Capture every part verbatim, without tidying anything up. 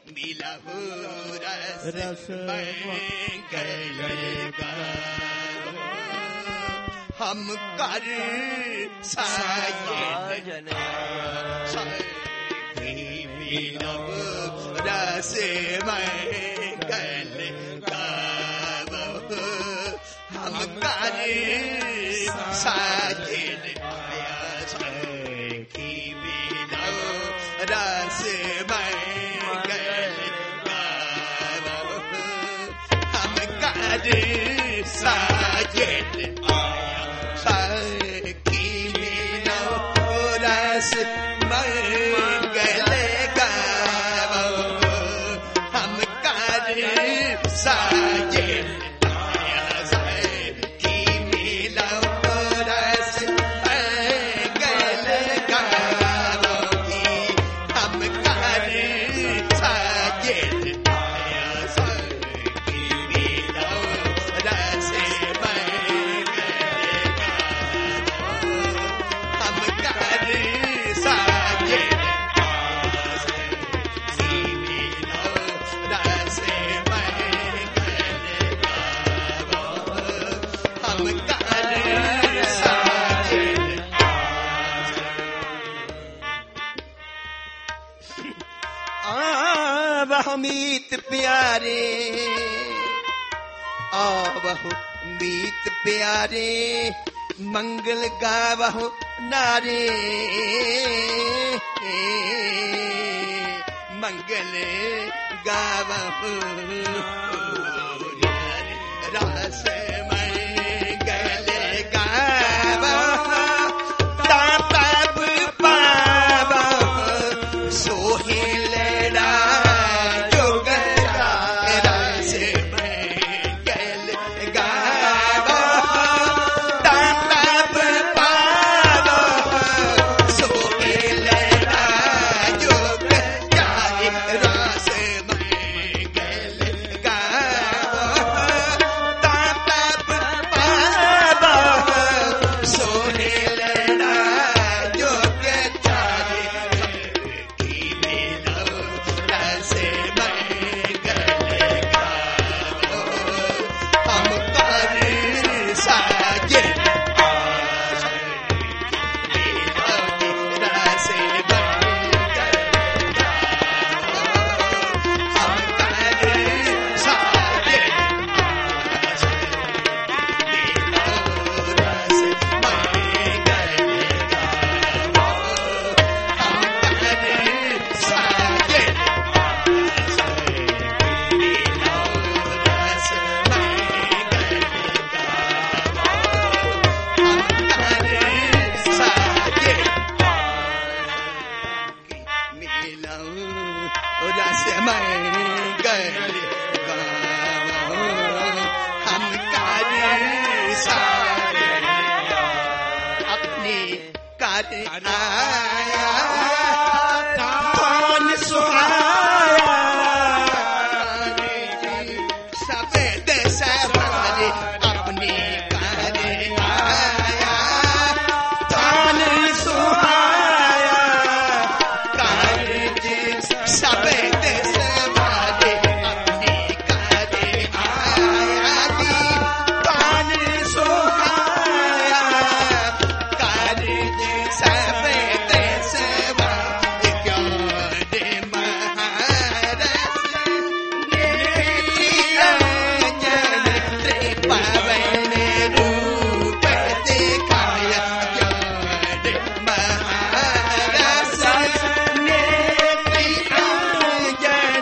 मिलहु रस मंगल गावो हम कर साजन मिलहु रस मंगल गावो हम कर साजन आया सखी मिलहु रस मंगल गावो हम कर साजन आया सखी मिलहु रस मंगल गावो हम कर साजन आया सखी मिलहु रस मंगल गावो हम कर साजन आया सखी मिलहु रस हम कर साजन रस हम कर साजन आ बहु मीत प्यारे आ बहु मीत प्यारे मंगल गावहु नारे मंगल गावहु नारे रस मंगल गावहु ताप पावहु सोहिलड़ा जोग रस मंगल गावहु ताप पावहु सोहिलड़ा जोग रस मंगल गावहु ताप पावहु सोहिलड़ा जोग सखी मिलहु रस मंगल गावो हम कर साजन मिलहु रस मंगल गावो हम कर साजन मिलहु रस मंगल गावो हम कर साजन मिलहु रस मंगल गावो हम कर साजन अपने कर आया कौन सुहाया सफेद सवारे अपने कर आया कौन सुहाया कारज सफेद सवारे अपने कर आया कौन सुहाया कारज सफेद सवारे ज्ञान महारस निरंजन त्रिपावन रूप दिखाया ज्ञान महारस निरंजन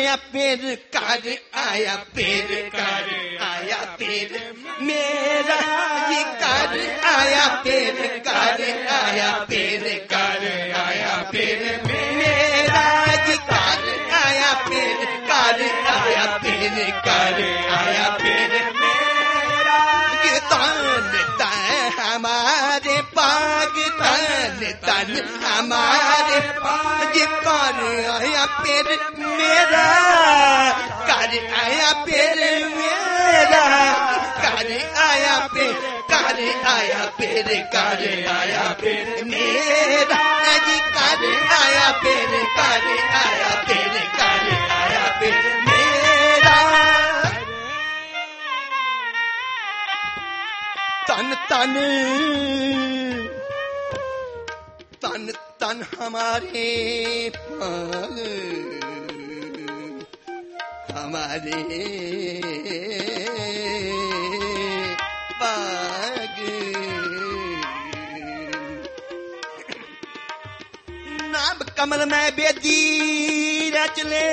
आया फिर कर आया फिर कर आया फिर मेरा जी कर आया फिर कर आया फिर कर आया फिर मेरा जी कर आया फिर कर आया फिर कर आया फिर मेरा ये तन तन हमारे पाग तन तन हमारे पाग कर आया फिर मेरा कर आया फिर मेरा कर आया फिर कर आया फिर कर आया फिर मेरा जी कर आया फिर कर आया फिर कर आया फिर मेरा तन तन तन तन हमारे पाग हमारे पाग नाभ कमल में बेदी रच ले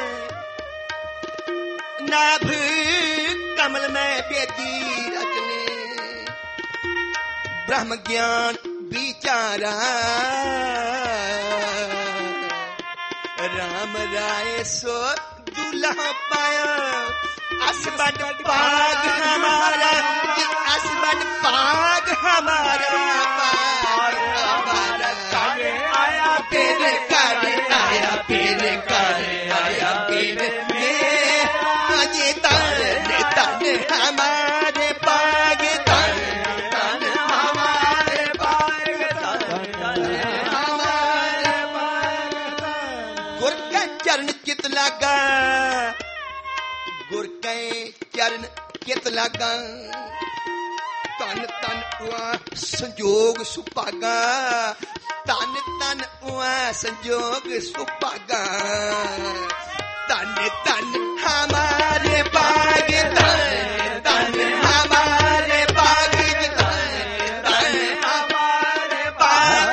नाभ कमल में बेदी रच ले ब्रह्म ज्ञान बिचारा राम राय सो दूल्हा पाया असबद पाग हमारा असबद पाग हमारा पाग हमारा कर आया फिर कर आया फिर कर आया फिर मेरा जी तन तन हमारे पाग तन तन हमारे पाग तन तन हमारे पाग गुर के चरण चित लगा गुर के चरण चित लगा तन तन उआ संजोग सुपागा तन तन उआ संजोग सुपागा तन तन हमारे बाग तन तन हमारे बाग तन तन हमारे बाग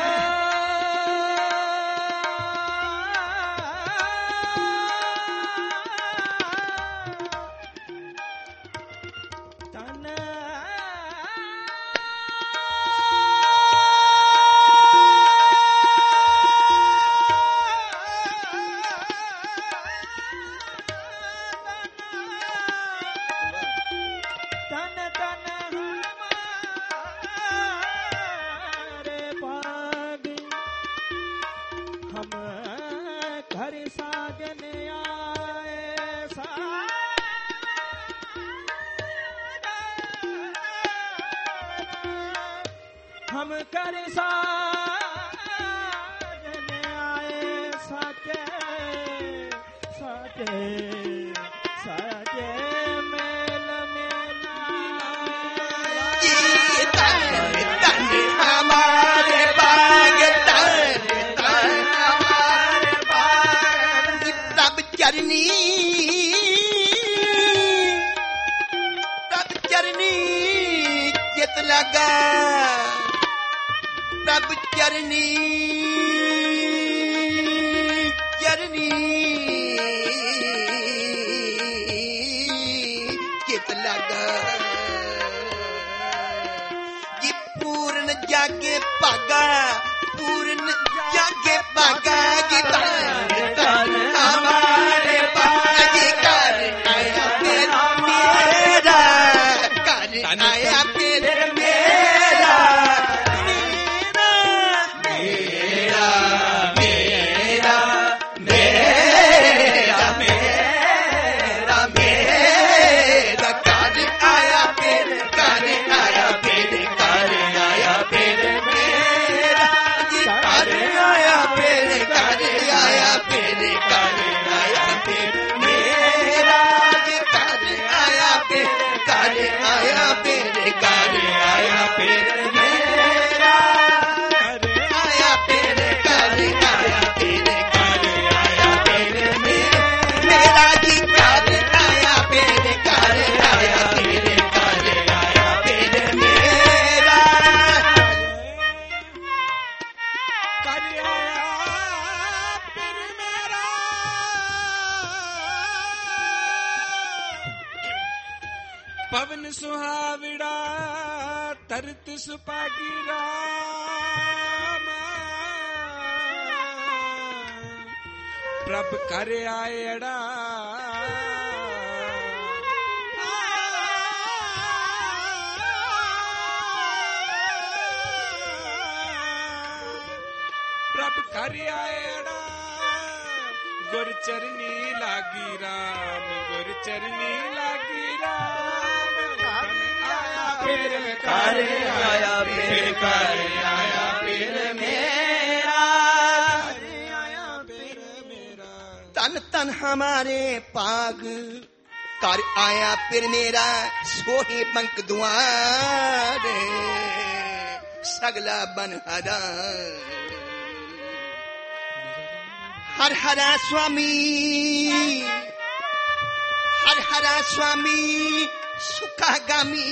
हम कर साजन आए साचे साचे साचे मेल मेला तन तन हमारे बाग तन तन हमारे बाग तब चरनी तब चरनी चित लगा तब चरनी चरनी चित लगा जी पूर्ण जागे पागा पूर्ण जागे पागा जी तन तन हमारे पाग कर आया फिर मेरा कर आया फिर मेरा पवन सुहावड़ा तरत सुपागी राम प्रभ कर आयड़ा प्रभ कर आयड़ा गुर चरनी लागी राम गुर चरनी लागी राम आया फिर कर आया फिर कर आया फिर मेरा आया फिर मेरा तन तन हमारे पाग कर आया फिर मेरा सोहे पंख दुआरे सगला बन हरा हर हरा स्वामी हर हरा स्वामी सुखागामी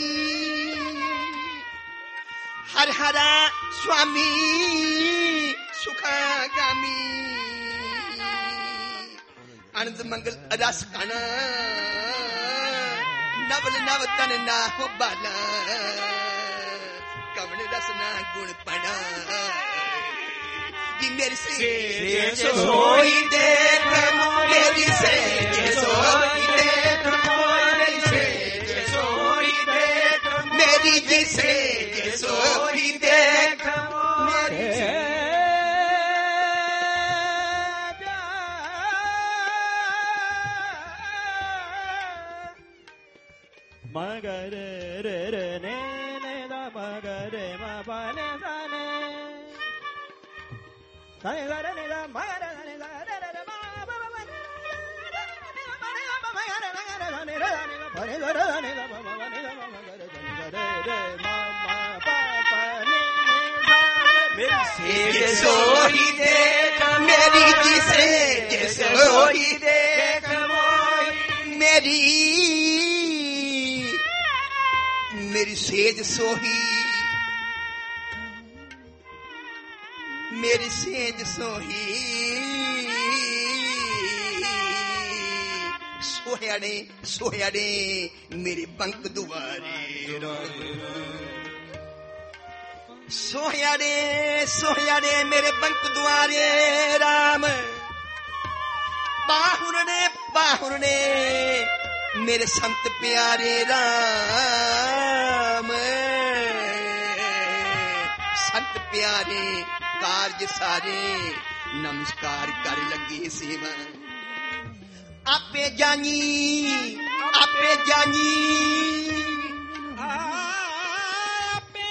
हर हरा स्वामी सुखागामी आनंद मंगल रस कण नवल नव तन ना हो बाला कवण रस ना गुण पड़ा मेरी सेज सोई देख मेरी सेज सोई देख मेरी सेज सोई देख मेरी जी सेज सोई देख मेरी मगर रे रे ने ने दा मगर मा बने जाने Sani da da da ma da da da da da ma ba ba ba da da ma ba ma da da da da da da pa da da da da ma ma ma da ma ma da da da da ma ma pa pa ni ni sa मेरी सेज सोई देख मेरी जी says सोई देख मेरी मेरी says सोही मेरी सेज सोही सोहयाड़े सोहयाड़े मेरे पंख दुआरे सोहयाड़े सोहयाड़े मेरे पंख दुआरे राम बाहुरने बाहुरने मेरे संत प्यारे राम संत प्यारे कार्य सारे नमस्कार कर लगे सेवा आपे जानी आपे जानी आपे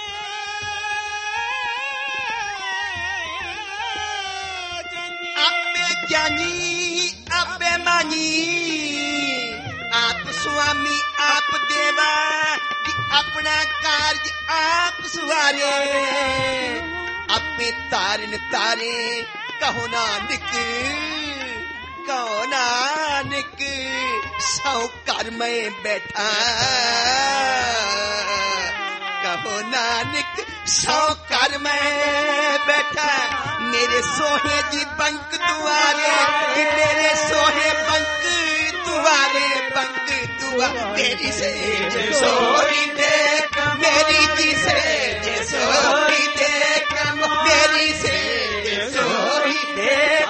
आपे जानी आपे मानी आप स्वामी आप देवा अपना कार्य आप सुवारे अपने तारन तारे कहो नानक कहो नानक सौ कर में बैठा कहो नानक सौ कर में बैठा मेरे सोहे जी पंख दुआरे मेरे सोहे पंख दुआरे पंख दुआ मेरी सेज सोई देख मेरी जी सेज सोई देख मेरी सेज सोई देख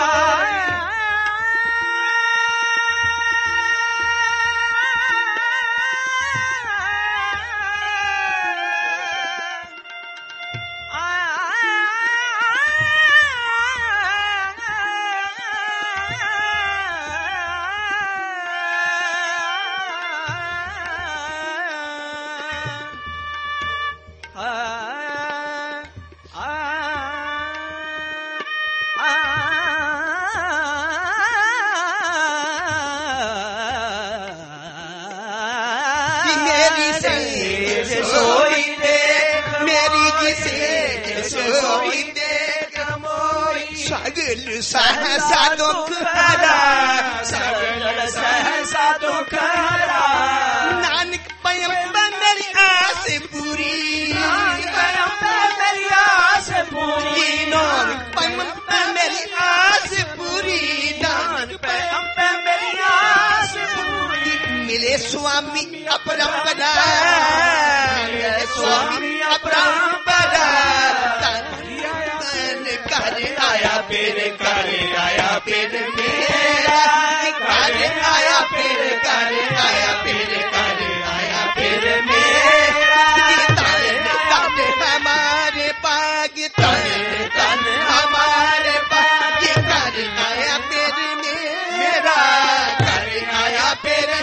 सहसा दुख हरा सगल सहसा दुख हरा नानक पैगंबर मेरी आस पूरी नानक पैगंबर मेरी आस पूरी नानक पैगंबर मेरी आस पूरी नानक पैगंबर मेरी आस पूरी मिले स्वामी अपरंपरा मेरे स्वामी अपरंपरा घर आया फिर घर आया फिर मेरा घर आया फिर घर आया फिर घर आया फिर मेरा तन तन हमारे पाग तन तन हमारे पाग घर आया फिर मेरा घर आया फिर